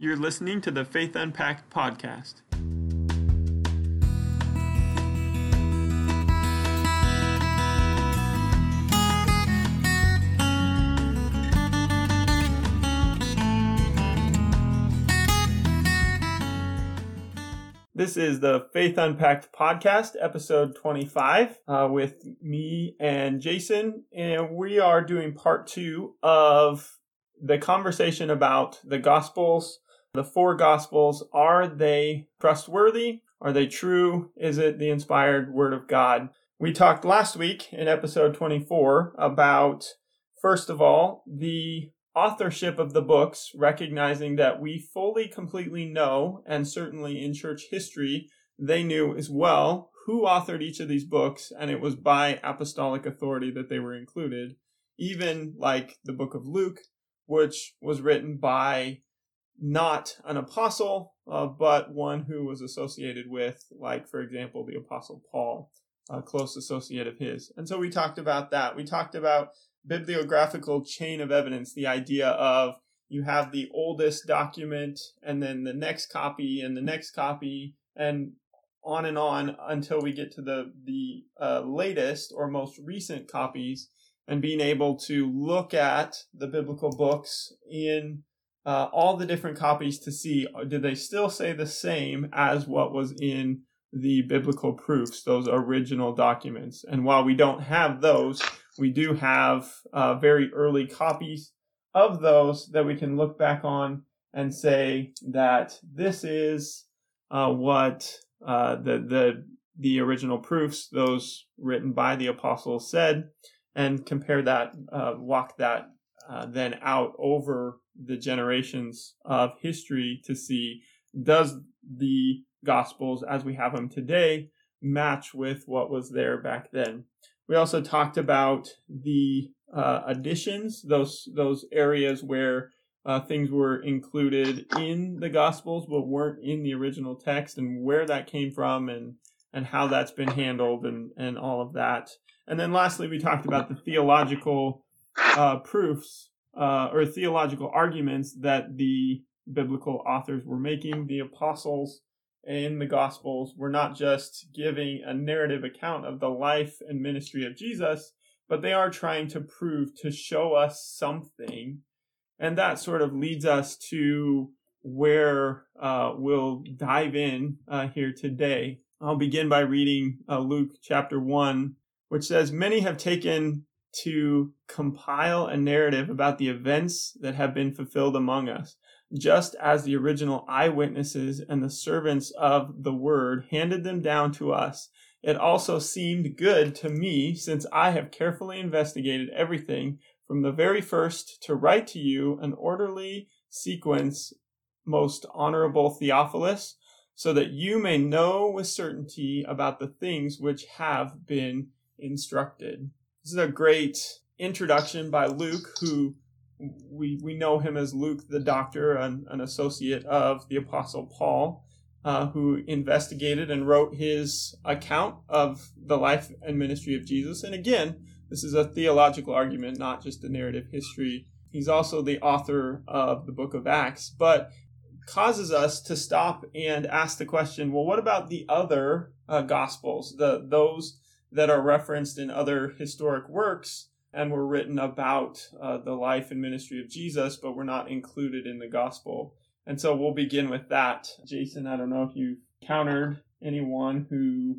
You're listening to the Faith Unpacked podcast. This is the Faith Unpacked podcast, episode 25, with me and Jason, and we are doing part 2 of the conversation about the Gospels. The 4 Gospels, are they trustworthy? Are they true? Is it the inspired Word of God? We talked last week in episode 24 about, first of all, the authorship of the books, recognizing that we fully, completely know, and certainly in church history, they knew as well, who authored each of these books, and it was by apostolic authority that they were included. Even like the book of Luke, which was written by not an apostle, but one who was associated with, like, for example, the Apostle Paul, a close associate of his. And so we talked about that. We talked about bibliographical chain of evidence, the idea of you have the oldest document and then the next copy and the next copy and on until we get to the latest or most recent copies, and being able to look at the biblical books in all the different copies to see, did they still say the same as what was in the biblical proofs, those original documents. And while we don't have those, we do have very early copies of those that we can look back on and say that this is what the original proofs, those written by the apostles, said, and compare that, walk that then out over the generations of history to see, does the Gospels as we have them today match with what was there back then. We also talked about the additions, those areas where things were included in the Gospels but weren't in the original text, and where that came from and how that's been handled and all of that. And then lastly, we talked about the theological proofs or theological arguments that the biblical authors were making. The apostles in the Gospels were not just giving a narrative account of the life and ministry of Jesus, but they are trying to prove, to show us something. And that sort of leads us to where we'll dive in here today. I'll begin by reading Luke chapter 1, which says, "Many have taken to compile a narrative about the events that have been fulfilled among us, just as the original eyewitnesses and the servants of the word handed them down to us. It also seemed good to me, since I have carefully investigated everything from the very first, to write to you an orderly sequence, most honorable Theophilus, so that you may know with certainty about the things which have been instructed." This is a great introduction by Luke, who we know him as Luke the doctor, an associate of the Apostle Paul, who investigated and wrote his account of the life and ministry of Jesus. And again, this is a theological argument, not just a narrative history. He's also the author of the book of Acts, but causes us to stop and ask the question, well, what about the other Gospels, those that are referenced in other historic works and were written about the life and ministry of Jesus, but were not included in the Gospel? And so we'll begin with that. Jason, I don't know if you've encountered anyone who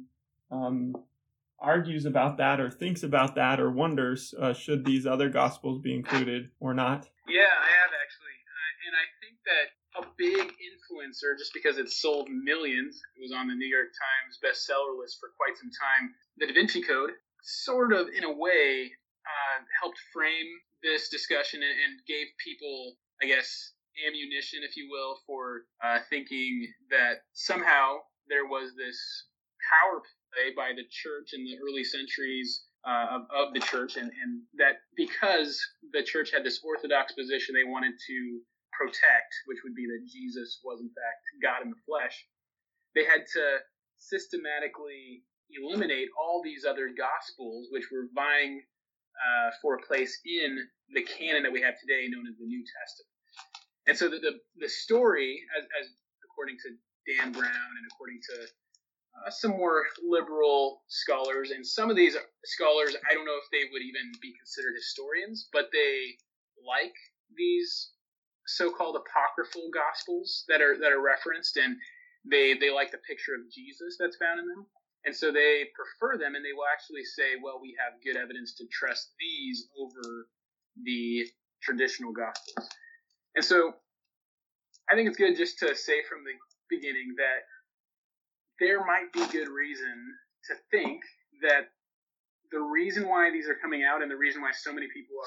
argues about that or thinks about that or wonders, should these other Gospels be included or not? Yeah, I have actually. And I think that a big influencer, just because it sold millions, it was on the New York Times bestseller list for quite some time, the Da Vinci Code, sort of, in a way, helped frame this discussion and gave people, I guess, ammunition, if you will, for thinking that somehow there was this power play by the church in the early centuries of the church, and that because the church had this orthodox position they wanted to protect, which would be that Jesus was in fact God in the flesh, they had to systematically eliminate all these other Gospels which were vying for a place in the canon that we have today, known as the New Testament. And so the story, as according to Dan Brown and according to some more liberal scholars, and some of these scholars, I don't know if they would even be considered historians, but they like these so-called apocryphal gospels that are referenced, and they like the picture of Jesus that's found in them, and so they prefer them, and they will actually say, well, we have good evidence to trust these over the traditional gospels. And so I think it's good just to say from the beginning that there might be good reason to think that the reason why these are coming out and the reason why so many people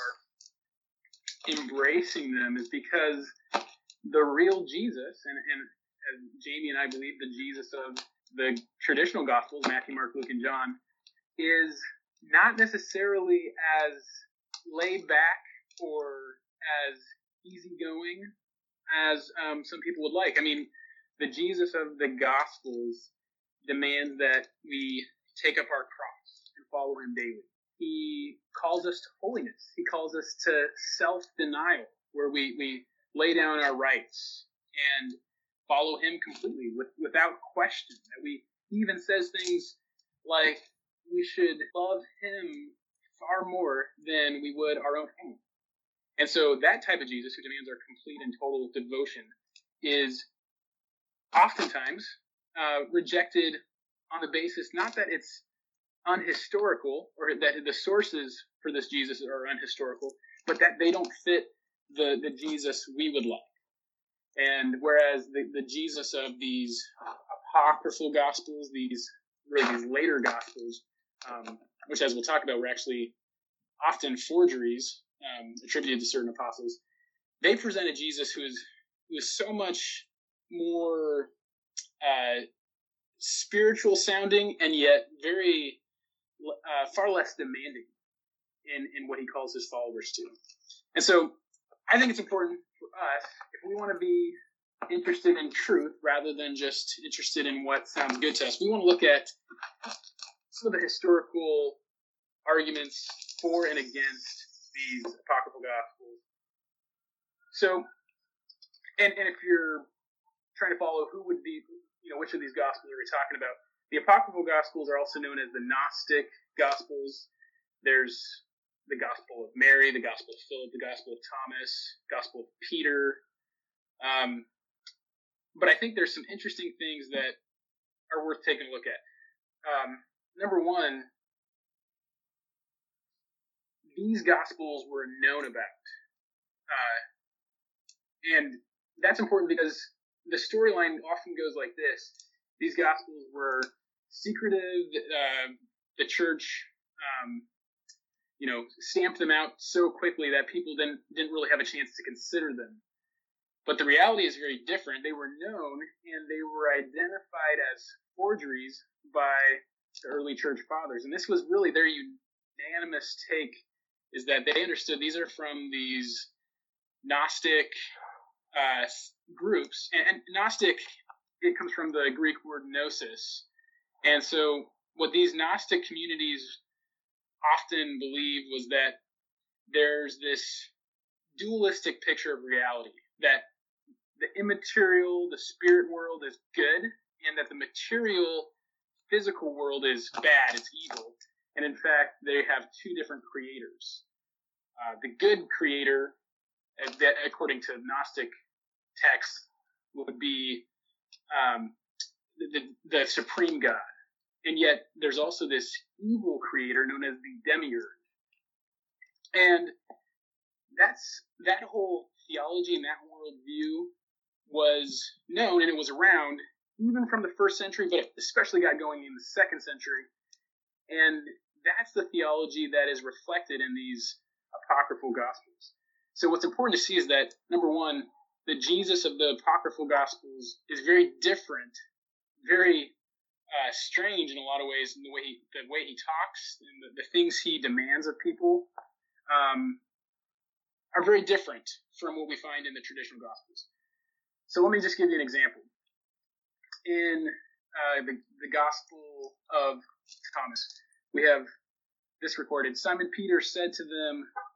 are embracing them is because the real Jesus, and as Jamie and I believe, the Jesus of the traditional Gospels, Matthew, Mark, Luke, and John, is not necessarily as laid back or as easygoing as some people would like. I mean, the Jesus of the Gospels demands that we take up our cross and follow him daily. He calls us to holiness. He calls us to self-denial, where we lay down our rights and follow him completely without question. That he even says things like we should love him far more than we would our own home. And so that type of Jesus, who demands our complete and total devotion, is oftentimes rejected on the basis not that it's unhistorical or that the sources for this Jesus are unhistorical, but that they don't fit the Jesus we would like. And whereas the Jesus of these apocryphal gospels, these later gospels, which as we'll talk about, were actually often forgeries attributed to certain apostles, they present a Jesus who is so much more spiritual sounding and yet very far less demanding in what he calls his followers to. And so I think it's important for us, if we want to be interested in truth rather than just interested in what sounds good to us, we want to look at some of the historical arguments for and against these apocryphal gospels. So, and if you're trying to follow who would be, which of these gospels are we talking about? The apocryphal gospels are also known as the Gnostic gospels. There's the Gospel of Mary, the Gospel of Philip, the Gospel of Thomas, Gospel of Peter. But I think there's some interesting things that are worth taking a look at. Number one, these gospels were known about. And that's important because the storyline often goes like this. These gospels were secretive. The church, stamped them out so quickly that people didn't really have a chance to consider them. But the reality is very different. They were known and they were identified as forgeries by the early church fathers. And this was really their unanimous take, is that they understood these are from these Gnostic groups. And Gnostic, it comes from the Greek word gnosis. And so what these Gnostic communities often believed was that there's this dualistic picture of reality, that the immaterial, the spirit world is good, and that the material, physical world is bad, it's evil. And in fact, they have two different creators. The good creator, that according to Gnostic texts, would be the supreme God. And yet there's also this evil creator known as the demiurge. And that whole theology and that worldview was known and it was around even from the first century, but especially got going in the second century. And that's the theology that is reflected in these apocryphal gospels. So what's important to see is that, number one, the Jesus of the apocryphal gospels is very different, very strange in a lot of ways in the way he talks and the things he demands of people are very different from what we find in the traditional gospels. So let me just give you an example. In the Gospel of Thomas, we have this recorded. Simon Peter said to them,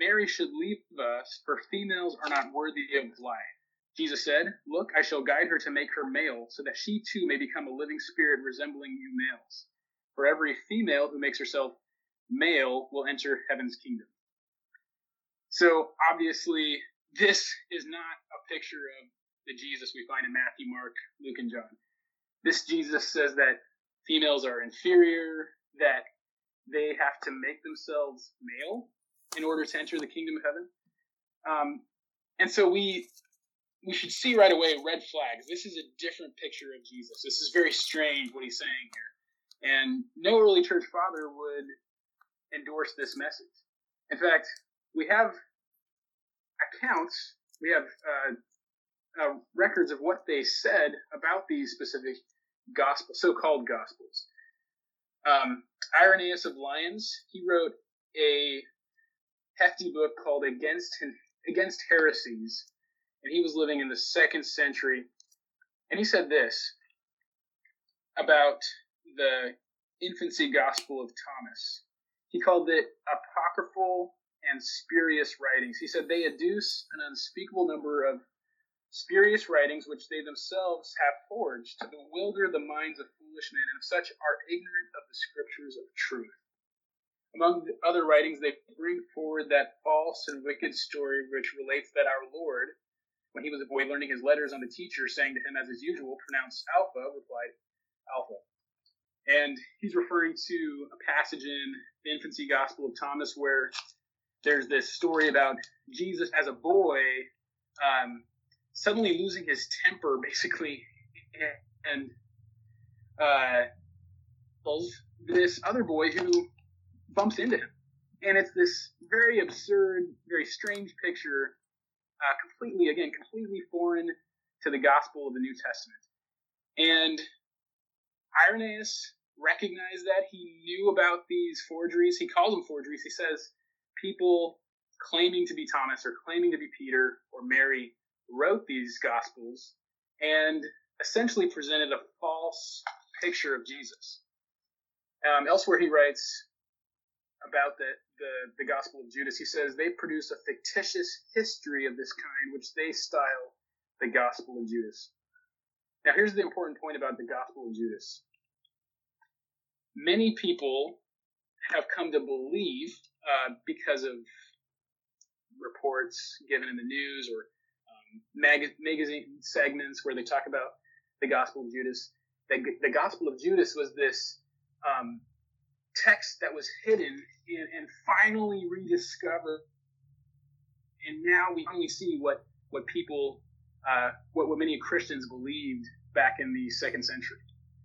Mary should leave us, for females are not worthy of life. Jesus said, look, I shall guide her to make her male, so that she too may become a living spirit resembling you males. For every female who makes herself male will enter heaven's kingdom. So obviously, this is not a picture of the Jesus we find in Matthew, Mark, Luke, and John. This Jesus says that females are inferior, that they have to make themselves male in order to enter the kingdom of heaven. And so we should see right away red flags. This is a different picture of Jesus. This is very strange what he's saying here. And no early church father would endorse this message. In fact, we have accounts, we have records of what they said about these specific gospels, so-called gospels. Irenaeus of Lyons, he wrote a hefty book called Against Heresies, and he was living in the 2nd century. And he said this about the infancy gospel of Thomas. He called it apocryphal and spurious writings. He said they adduce an unspeakable number of spurious writings which they themselves have forged to bewilder the minds of foolish men, and of such are ignorant of the scriptures of truth. Among the other writings, they bring forward that false and wicked story which relates that our Lord, when he was a boy learning his letters on the teacher, saying to him as is usual, pronounce Alpha, replied Alpha. And he's referring to a passage in the infancy gospel of Thomas where there's this story about Jesus as a boy suddenly losing his temper, basically, and this other boy who bumps into him. And it's this very absurd, very strange picture, completely foreign to the gospel of the New Testament. And Irenaeus recognized that. He knew about these forgeries. He calls them forgeries. He says people claiming to be Thomas or claiming to be Peter or Mary wrote these gospels and essentially presented a false picture of Jesus. Elsewhere he writes about the Gospel of Judas. He says they produce a fictitious history of this kind, which they style the Gospel of Judas. Now here's the important point about the Gospel of Judas. Many people have come to believe, because of reports given in the news or magazine segments where they talk about the Gospel of Judas, that the Gospel of Judas was this text that was hidden and finally rediscovered, and now we only see what people, what many Christians believed back in the 2nd century.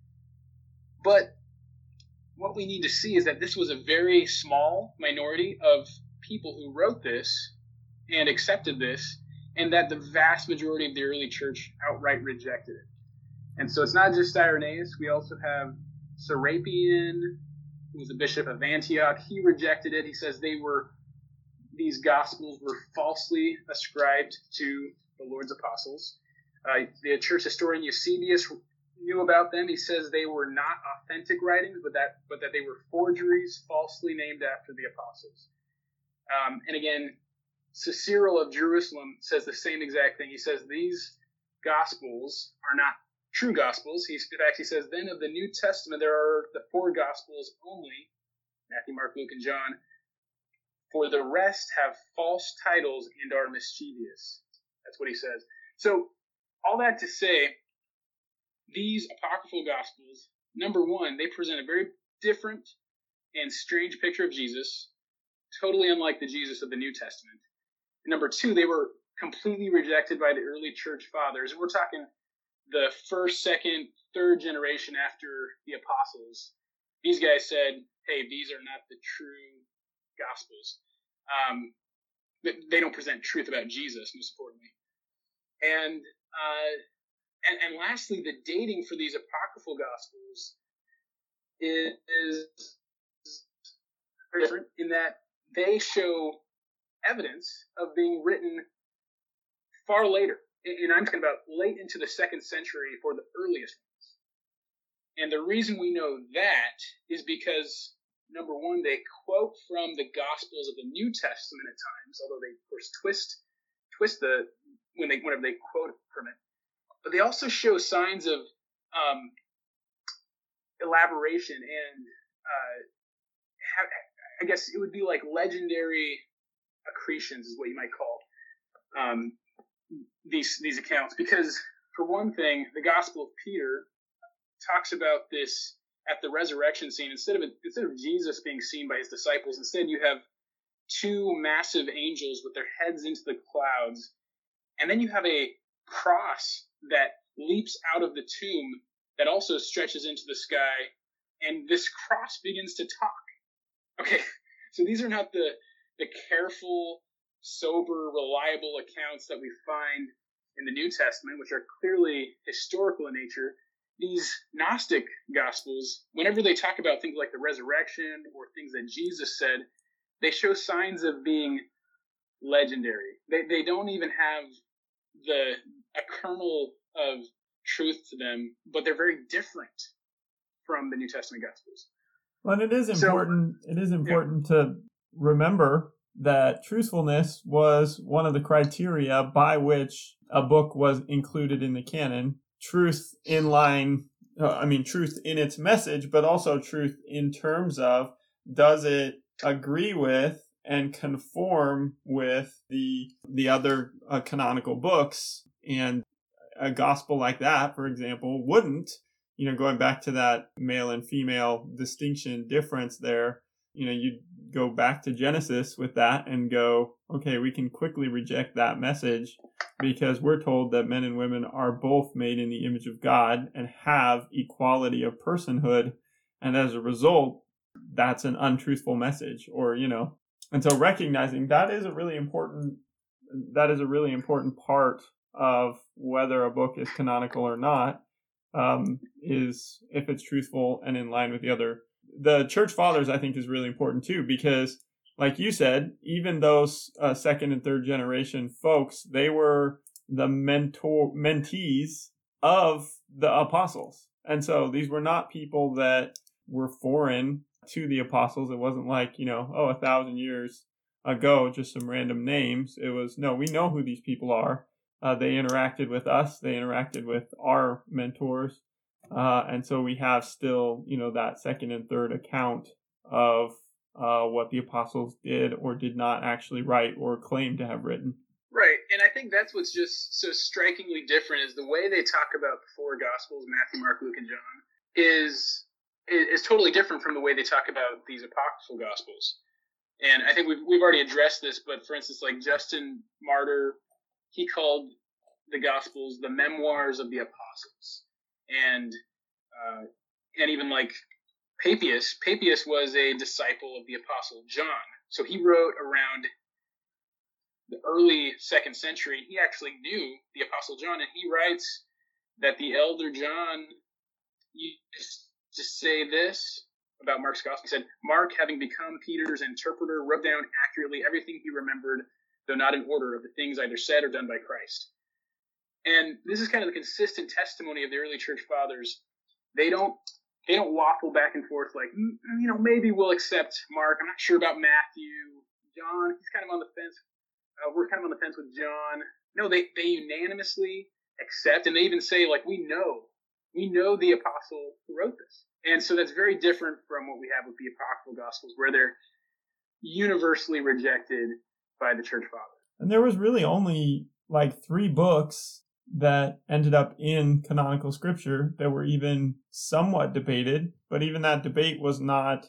But what we need to see is that this was a very small minority of people who wrote this and accepted this, and that the vast majority of the early church outright rejected it. And so it's not just Irenaeus. We also have Serapion, who was the bishop of Antioch. He rejected it. He says these gospels were falsely ascribed to the Lord's apostles. The church historian Eusebius knew about them. He says they were not authentic writings, but that they were forgeries falsely named after the apostles. And again, Cyril of Jerusalem says the same exact thing. He says these gospels are not true gospels. In fact, he says, then of the New Testament there are the 4 gospels only, Matthew, Mark, Luke, and John. For the rest have false titles and are mischievous. That's what he says. So all that to say, these apocryphal gospels, number one, they present a very different and strange picture of Jesus, totally unlike the Jesus of the New Testament. And number two, they were completely rejected by the early church fathers. And we're talking the 1st, 2nd, 3rd generation after the apostles. These guys said, hey, these are not the true gospels. They don't present truth about Jesus, most importantly. And lastly, the dating for these apocryphal gospels is different in that they show evidence of being written far later. And I'm talking about late into the 2nd century for the earliest ones. And the reason we know that is because number one, they quote from the Gospels of the New Testament at times, although they of course twist whenever they quote from it. But they also show signs of elaboration and I guess it would be like legendary accretions is what you might call these accounts, because for one thing, the Gospel of Peter talks about this at the resurrection scene. Instead of Jesus being seen by his disciples, instead you have two massive angels with their heads into the clouds, and then you have a cross that leaps out of the tomb that also stretches into the sky, and this cross begins to talk. Okay, so these are not the careful, sober, reliable accounts that we find in the New Testament, which are clearly historical in nature. These Gnostic Gospels, whenever they talk about things like the resurrection or things that Jesus said, they show signs of being legendary. They don't even have a kernel of truth to them, but they're very different from the New Testament Gospels. Well, and it is important to remember that truthfulness was one of the criteria by which a book was included in the canon. Truth in its message, but also truth in terms of, does it agree with and conform with the other canonical books? And a gospel like that, for example, wouldn't, going back to that male and female distinction difference there, you'd go back to Genesis with that and go, okay, we can quickly reject that message because we're told that men and women are both made in the image of God and have equality of personhood. And as a result, that's an untruthful message, and so recognizing that is a really important part of whether a book is canonical or not, is if it's truthful and in line with the church fathers. I think is really important too, because like you said, even those second and third generation folks, they were the mentees of the apostles. And so these were not people that were foreign to the apostles. It wasn't like, 1,000 years ago, just some random names. It was, no, we know who these people are. They interacted with us. They interacted with our mentors. And so we have still, that second and third account of what the apostles did or did not actually write or claim to have written. Right. And I think that's what's just so strikingly different is the way they talk about the four Gospels, Matthew, Mark, Luke, and John, is totally different from the way they talk about these apocryphal Gospels. And I think we've already addressed this, but for instance, like Justin Martyr, he called the Gospels the memoirs of the apostles. And even like Papias was a disciple of the apostle John. So he wrote around the early 2nd century. He actually knew the apostle John, and he writes that the elder John used to say this about Mark's gospel. He said, Mark, having become Peter's interpreter, wrote down accurately everything he remembered, though not in order, of the things either said or done by Christ. And this is kind of the consistent testimony of the early church fathers. They don't waffle back and forth like, maybe we'll accept Mark. I'm not sure about Matthew. John, he's kind of on the fence. We're kind of on the fence with John. No, they unanimously accept, and they even say, like, we know the apostle who wrote this. And so that's very different from what we have with the apocryphal Gospels, where they're universally rejected by the church fathers. And there was really only like 3 books that ended up in canonical scripture that were even somewhat debated, but even that debate was not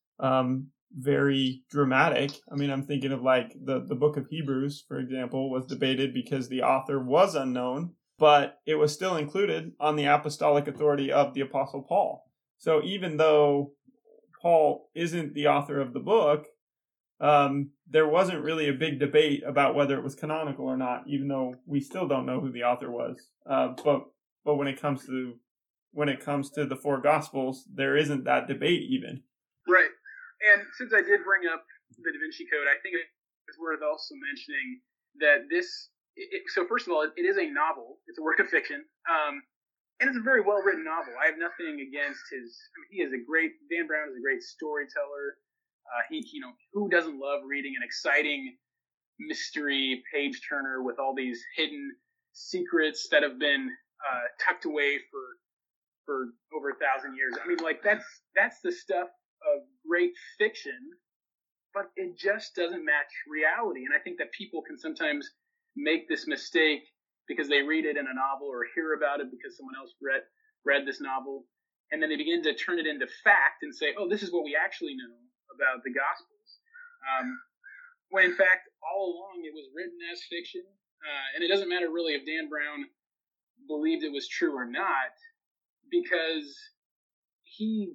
very dramatic. I mean, I'm thinking of like the book of Hebrews, for example, was debated because the author was unknown, but it was still included on the apostolic authority of the Apostle Paul. So even though Paul isn't the author of the book, there wasn't really a big debate about whether it was canonical or not, even though we still don't know who the author was. But when it comes to the 4 Gospels, there isn't that debate even. Right. And since I did bring up the Da Vinci Code, I think it's worth also mentioning that so first of all, it is a novel. It's a work of fiction. And it's a very well written novel. I have nothing against his. Dan Brown is a great storyteller. Who doesn't love reading an exciting mystery page turner with all these hidden secrets that have been tucked away for over 1,000 years? I mean, like that's the stuff of great fiction, but it just doesn't match reality. And I think that people can sometimes make this mistake because they read it in a novel or hear about it because someone else read this novel, and then they begin to turn it into fact and say, oh, this is what we actually know about the Gospels. When in fact, all along it was written as fiction, and it doesn't matter really if Dan Brown believed it was true or not, because he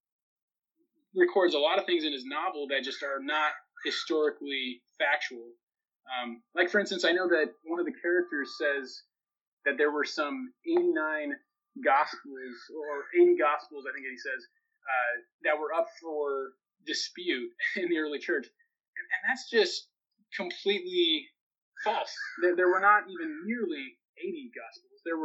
records a lot of things in his novel that just are not historically factual. Like, for instance, I know that one of the characters says that there were some 89 Gospels, or 80 Gospels, I think he says, that were up for dispute in the early church. And that's just completely false. There were not even nearly 80 Gospels. There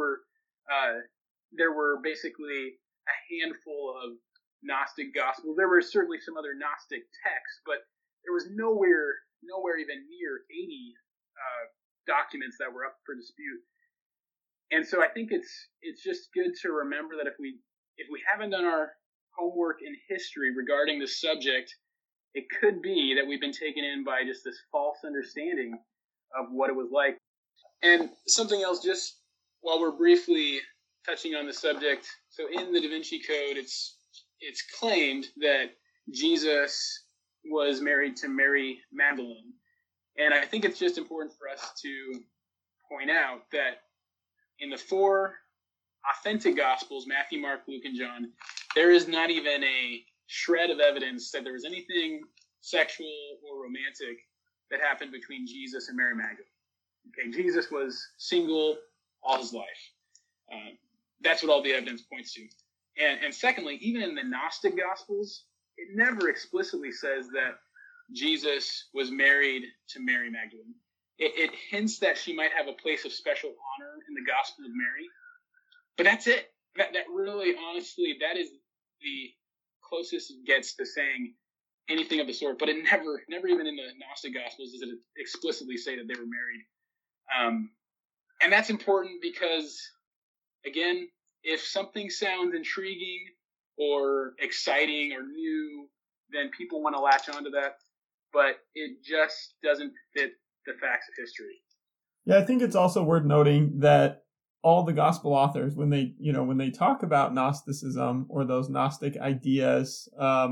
were basically a handful of Gnostic Gospels. There were certainly some other Gnostic texts, but there was nowhere even near 80 documents that were up for dispute. And so I think it's just good to remember that if we haven't done our homework in history regarding this subject, it could be that we've been taken in by just this false understanding of what it was like. And something else, just while we're briefly touching on the subject, so in the Da Vinci Code, it's claimed that Jesus was married to Mary Magdalene. And I think it's just important for us to point out that in the 4 authentic Gospels, Matthew, Mark, Luke, and John, there is not even a shred of evidence that there was anything sexual or romantic that happened between Jesus and Mary Magdalene. Okay, Jesus was single all his life. That's what all the evidence points to. And secondly, even in the Gnostic Gospels, it never explicitly says that Jesus was married to Mary Magdalene. It hints that she might have a place of special honor in the Gospel of Mary, but that's it. That really, honestly, that is the closest it gets to saying anything of the sort. But it never even in the Gnostic Gospels does it explicitly say that they were married. And that's important because, again, if something sounds intriguing or exciting or new, then people want to latch onto that, but it just doesn't fit the facts of history. Yeah, I think it's also worth noting that all the gospel authors, when they talk about Gnosticism or those Gnostic ideas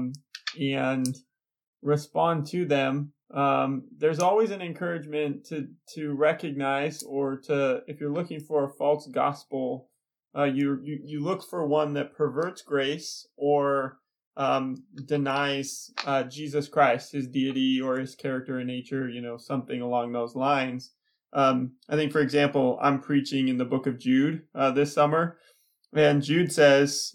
and respond to them, there's always an encouragement to recognize, or to, if you're looking for a false gospel, you look for one that perverts grace or denies Jesus Christ, his deity or his character and nature, something along those lines. I think, for example, I'm preaching in the book of Jude this summer, and Jude says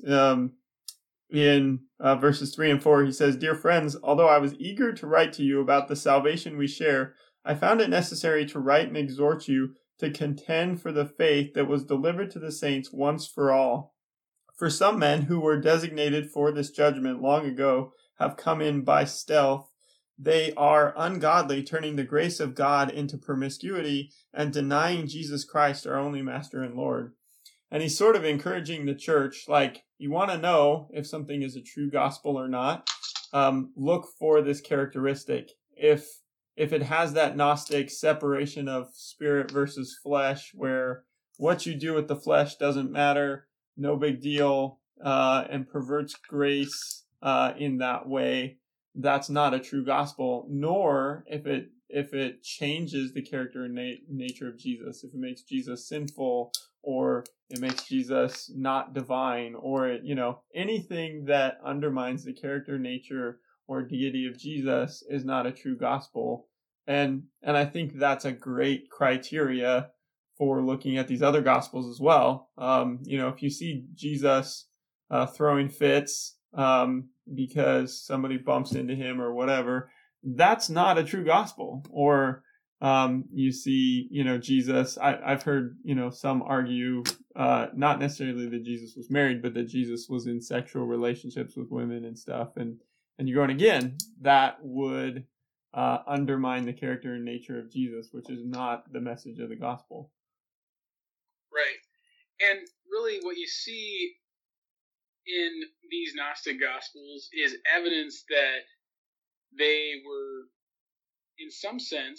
in verses 3 and 4, he says, "Dear friends, although I was eager to write to you about the salvation we share, I found it necessary to write and exhort you to contend for the faith that was delivered to the saints once for all. For some men who were designated for this judgment long ago have come in by stealth. They are ungodly, turning the grace of God into promiscuity and denying Jesus Christ, our only Master and Lord." And he's sort of encouraging the church, like, you want to know if something is a true gospel or not, look for this characteristic. If it has that Gnostic separation of spirit versus flesh, where what you do with the flesh doesn't matter, no big deal, and perverts grace in that way, that's not a true gospel. Nor if it changes the character and nature of Jesus, if it makes Jesus sinful, or it makes Jesus not divine, or anything that undermines the character, nature, or deity of Jesus is not a true gospel. And I think that's a great criteria for looking at these other gospels as well. If you see Jesus throwing fits because somebody bumps into him or whatever, that's not a true gospel. Or you see, Jesus, I've heard, some argue not necessarily that Jesus was married, but that Jesus was in sexual relationships with women and stuff. And you're going, again, that would undermine the character and nature of Jesus, which is not the message of the gospel. Right. And really what you see in these Gnostic Gospels is evidence that they were, in some sense,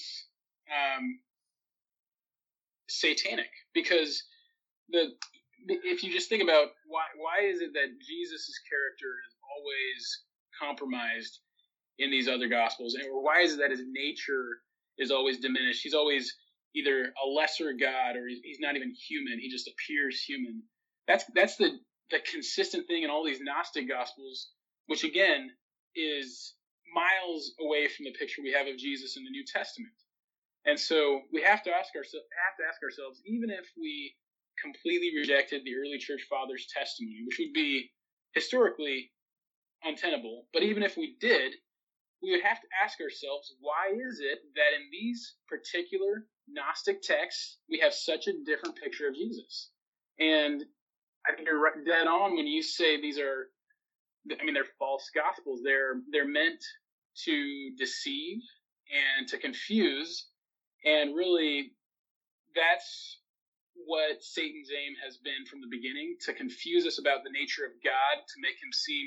satanic. Because if you just think about why is it that Jesus' character is always compromised in these other Gospels, or why is it that his nature is always diminished? He's always either a lesser God or he's not even human. He just appears human. That's the consistent thing in all these Gnostic Gospels, which again is miles away from the picture we have of Jesus in the New Testament. And so we have to ask ourselves, even if we completely rejected the early church fathers' testimony, which would be historically untenable, but even if we did, we would have to ask ourselves, why is it that in these particular Gnostic texts we have such a different picture of Jesus? And I think you're dead on when you say they're false gospels. They're meant to deceive and to confuse, and really that's what Satan's aim has been from the beginning, to confuse us about the nature of God, to make him seem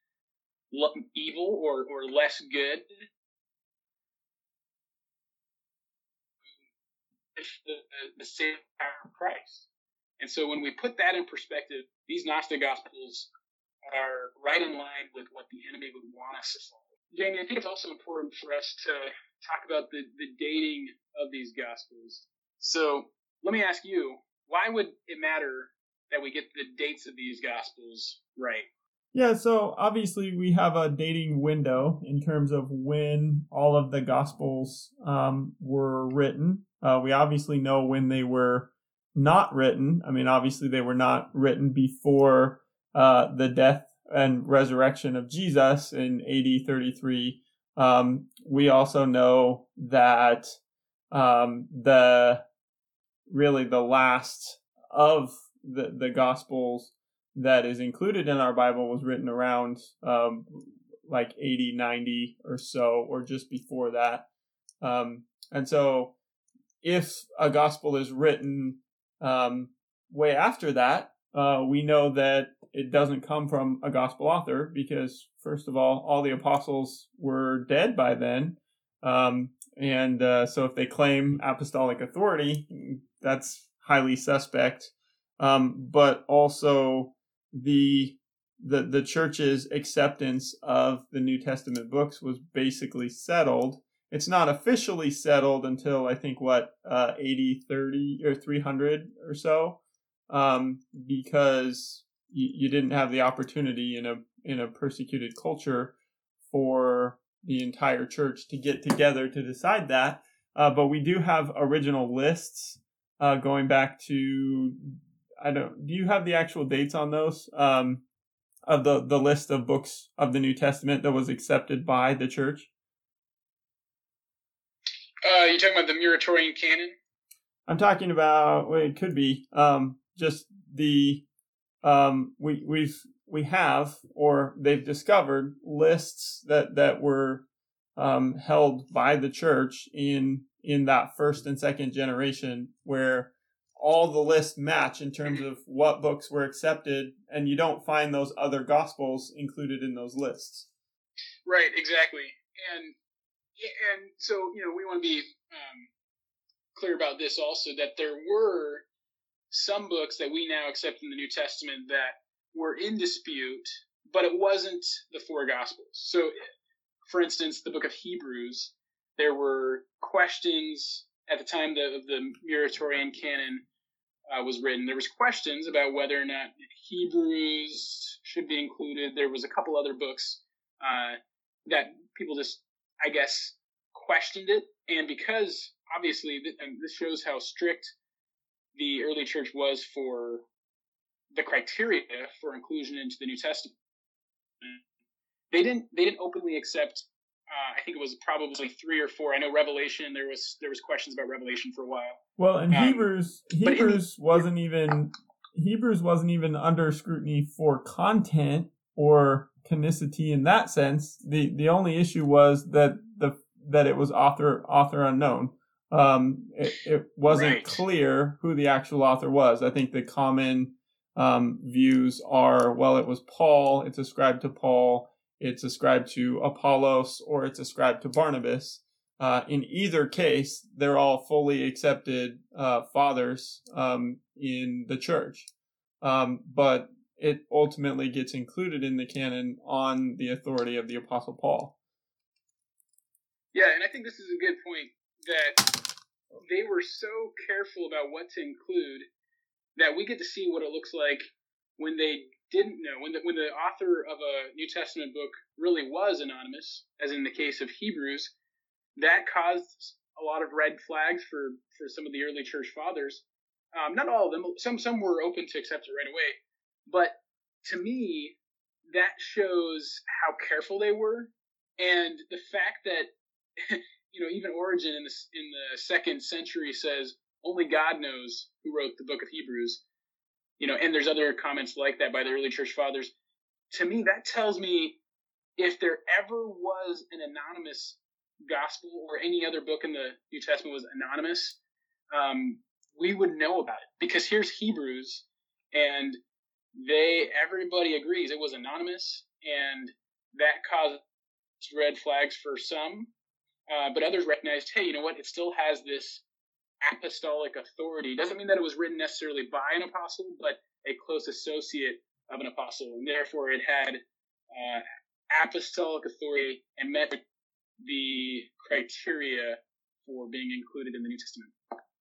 evil or less good. The saving power of Christ. And so when we put that in perspective, these Gnostic Gospels are right in line with what the enemy would want us to follow. Jamie, I think it's also important for us to talk about the dating of these Gospels. So let me ask you, why would it matter that we get the dates of these Gospels right? Yeah, so obviously we have a dating window in terms of when all of the Gospels were written. We obviously know when they were not written. I mean, obviously they were not written before the death and resurrection of Jesus in AD 33. We also know that the last of the Gospels that is included in our Bible was written around like 80, 90 or so, or just before that. And so if a gospel is written way after that, we know that it doesn't come from a gospel author because, first of all the apostles were dead by then. And so if they claim apostolic authority, that's highly suspect. But also the church's acceptance of the New Testament books was basically settled. It's not officially settled until I think AD 30 or 300 or so, because you didn't have the opportunity in a persecuted culture for the entire church to get together to decide that. But we do have original lists going back to, do you have the actual dates on those? Of the list of books of the New Testament that was accepted by the church? You're talking about the Muratorian canon? I'm talking about, well, it could be just the we have, or they've discovered lists that were held by the church in that first and second generation, where all the lists match in terms of what books were accepted, and you don't find those other gospels included in those lists. Right, exactly. And so, we want to be clear about this also, that there were some books that we now accept in the New Testament that were in dispute, but it wasn't the four Gospels. So, for instance, the book of Hebrews, there were questions at the time of the Muratorian canon was written. There was questions about whether or not Hebrews should be included. There was a couple other books that people just, I guess, questioned it. And because, obviously, this shows how strict the early church was for the criteria for inclusion into the New Testament, they didn't openly accept. I think it was probably 3 or 4. I know Revelation. There was questions about Revelation for a while. Well, and Hebrews wasn't even Hebrews wasn't even under scrutiny for content or canonicity in that sense. The only issue was that it was author unknown. It wasn't clear who the actual author was. I think the common views are, well, it was Paul, it's ascribed to Paul, it's ascribed to Apollos, or it's ascribed to Barnabas. In either case, they're all fully accepted fathers in the church. But it ultimately gets included in the canon on the authority of the Apostle Paul. Yeah, and I think this is a good point, that they were so careful about what to include that we get to see what it looks like when they didn't know, when the author of a New Testament book really was anonymous, as in the case of Hebrews. That caused a lot of red flags for some of the early church fathers. Not all of them. Some were open to accept it right away. But to me, that shows how careful they were, and the fact that even Origen in the 2nd century says only God knows who wrote the book of Hebrews. And there's other comments like that by the early church fathers. To me, that tells me if there ever was an anonymous gospel or any other book in the New Testament was anonymous, we would know about it, because here's Hebrews, and everybody agrees it was anonymous, and that caused red flags for some, but others recognized, hey, you know what, it still has this apostolic authority. Doesn't mean that it was written necessarily by an apostle, but a close associate of an apostle, and therefore it had apostolic authority and met the criteria for being included in the New Testament.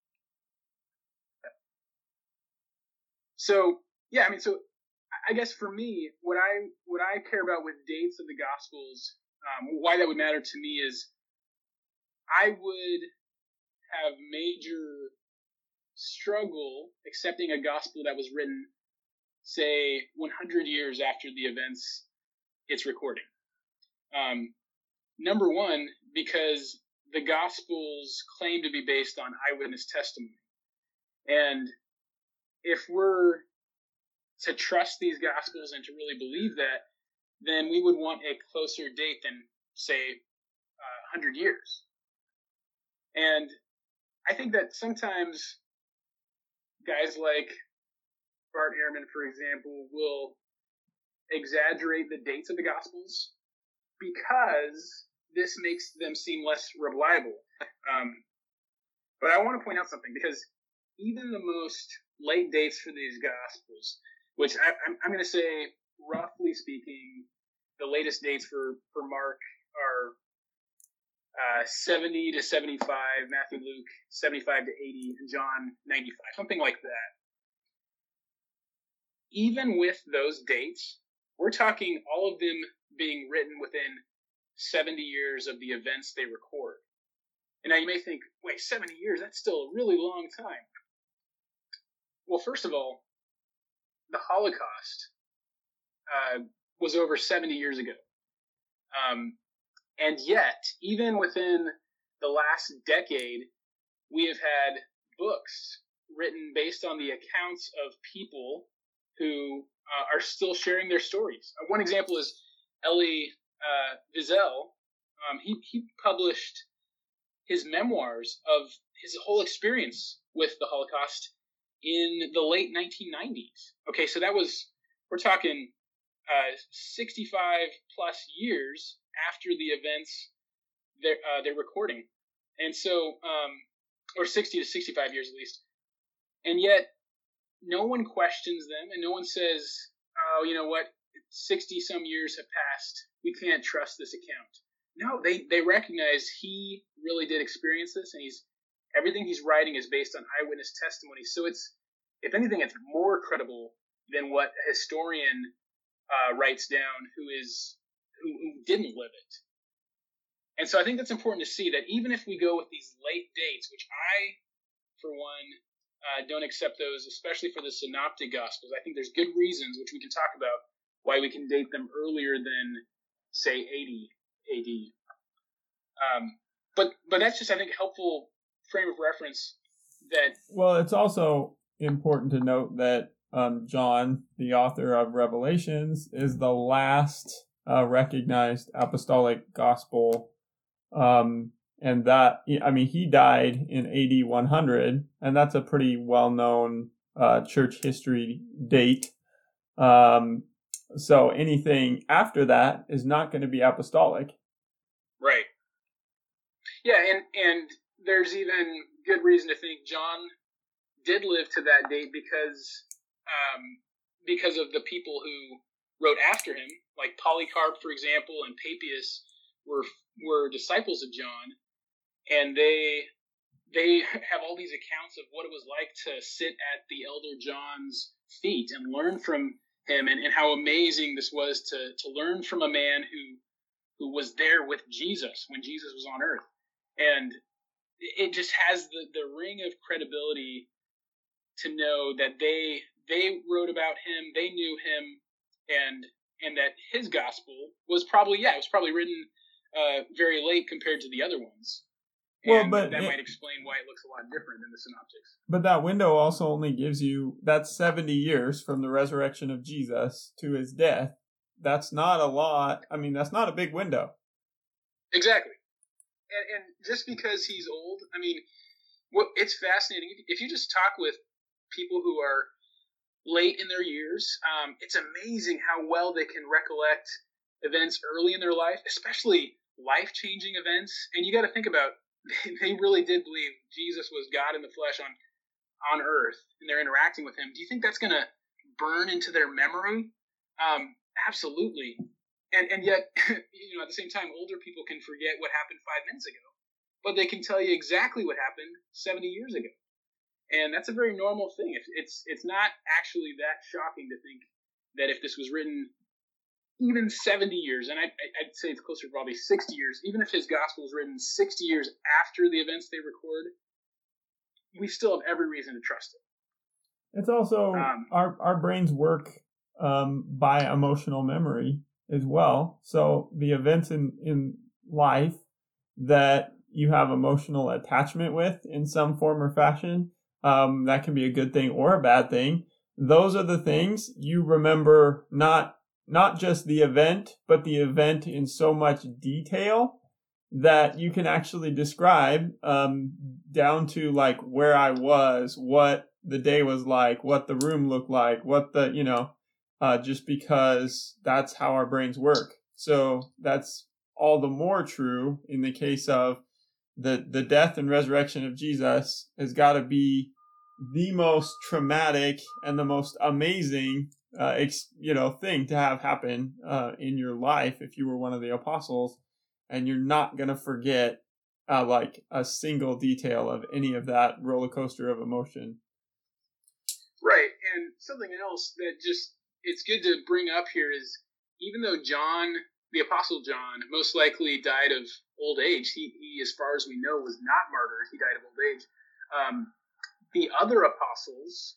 So I guess for me, what I care about with dates of the Gospels, why that would matter to me is I would have major struggle accepting a gospel that was written, say, 100 years after the events it's recording. Number one, because the Gospels claim to be based on eyewitness testimony. And if we're to trust these Gospels and to really believe that, then we would want a closer date than, say, 100 years. And I think that sometimes guys like Bart Ehrman, for example, will exaggerate the dates of the Gospels because this makes them seem less reliable. But I want to point out something, because even the most late dates for these Gospels, which I'm going to say, roughly speaking, the latest dates for Mark are 70 to 75, Matthew, Luke 75 to 80, and John 95, something like that. Even with those dates, we're talking all of them being written within 70 years of the events they record. And now you may think, wait, 70 years? That's still a really long time. Well, first of all, the Holocaust was over 70 years ago. And yet, even within the last decade, we have had books written based on the accounts of people who are still sharing their stories. One example is Elie Wiesel. He published his memoirs of his whole experience with the Holocaust in the late 1990s. Okay, so we're talking 65 plus years after the events they're recording. And so, or 60 to 65 years at least. And yet, no one questions them, and no one says, oh, you know what, 60 some years have passed, we can't trust this account. No, they recognize he really did experience this, and everything he's writing is based on eyewitness testimony. So it's, if anything, it's more credible than what a historian writes down who didn't live it. And so I think that's important to see, that even if we go with these late dates, which I, for one, don't accept those, especially for the Synoptic Gospels. I think there's good reasons, which we can talk about, why we can date them earlier than, say, 80 AD. But that's just, I think, a helpful frame of reference. That, well, it's also important to note that John, the author of Revelations, is the last recognized apostolic gospel. And that, I mean, he died in AD 100, and that's a pretty well-known church history date. So anything after that is not going to be apostolic. Right. Yeah, and there's even good reason to think John did live to that date because of the people who wrote after him, like Polycarp, for example, and Papias were disciples of John, and they have all these accounts of what it was like to sit at the elder John's feet and learn from him, and how amazing this was to learn from a man who was there with Jesus when Jesus was on earth. And it just has the ring of credibility to know that they wrote about him, they knew him, and that his gospel was probably written very late compared to the other ones. And well, that might explain why it looks a lot different than the synoptics. But that window also only gives you, that's 70 years from the resurrection of Jesus to his death. That's not a lot. I mean, that's not a big window. Exactly. And just because he's old, I mean, it's fascinating. If you just talk with people who are late in their years, it's amazing how well they can recollect events early in their life, especially life-changing events. And you got to think about, they really did believe Jesus was God in the flesh on earth, and they're interacting with him. Do you think that's going to burn into their memory? Absolutely. And yet, at the same time, older people can forget what happened 5 minutes ago, but they can tell you exactly what happened 70 years ago. And that's a very normal thing. It's not actually that shocking to think that if this was written even 70 years, and I'd say it's closer to probably 60 years, even if his gospel is written 60 years after the events they record, we still have every reason to trust it. It's also, our brains work by emotional memory as well. So the events in life that you have emotional attachment with in some form or fashion, that can be a good thing or a bad thing. Those are the things you remember, not just the event, but the event in so much detail that you can actually describe down to like where I was, what the day was like, what the room looked like, what the, just because that's how our brains work. So that's all the more true in the case of the death and resurrection of Jesus has got to be the most traumatic and the most amazing, thing to have happen in your life if you were one of the apostles, and you're not going to forget like a single detail of any of that roller coaster of emotion. Right, and something else that just it's good to bring up here is even though John, the Apostle John, most likely died of old age, he as far as we know, was not martyred. He died of old age. The other apostles,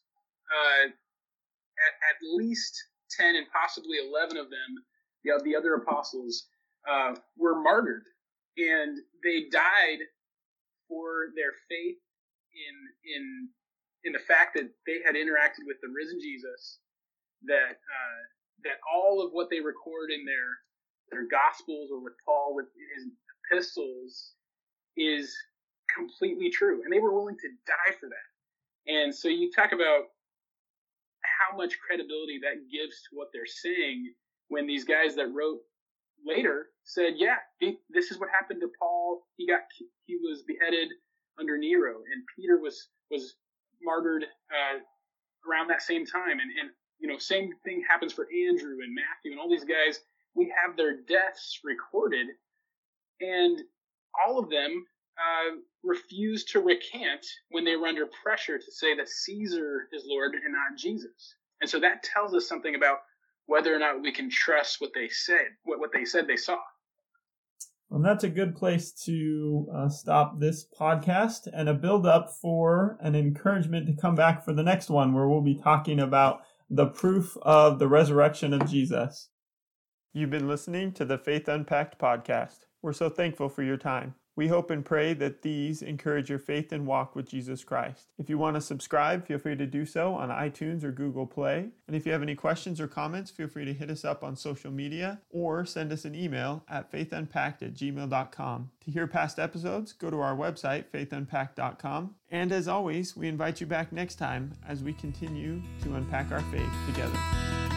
at least 10 and possibly 11 of them, the other apostles, were martyred. And they died for their faith in the fact that they had interacted with the risen Jesus, that all of what they record in their Gospels or with Paul, with his epistles, is completely true. And they were willing to die for that. And so you talk about how much credibility that gives to what they're saying when these guys that wrote later said, yeah, this is what happened to Paul. He was beheaded under Nero, and Peter was martyred around that same time. And same thing happens for Andrew and Matthew and all these guys. We have their deaths recorded, and all of them refused to recant when they were under pressure to say that Caesar is Lord and not Jesus. And so that tells us something about whether or not we can trust what they said, what they said they saw. Well, that's a good place to stop this podcast, and a build up for an encouragement to come back for the next one, where we'll be talking about the proof of the resurrection of Jesus. You've been listening to the Faith Unpacked podcast. We're so thankful for your time. We hope and pray that these encourage your faith and walk with Jesus Christ. If you want to subscribe, feel free to do so on iTunes or Google Play. And if you have any questions or comments, feel free to hit us up on social media or send us an email at faithunpacked@gmail.com. To hear past episodes, go to our website, faithunpacked.com. And as always, we invite you back next time as we continue to unpack our faith together.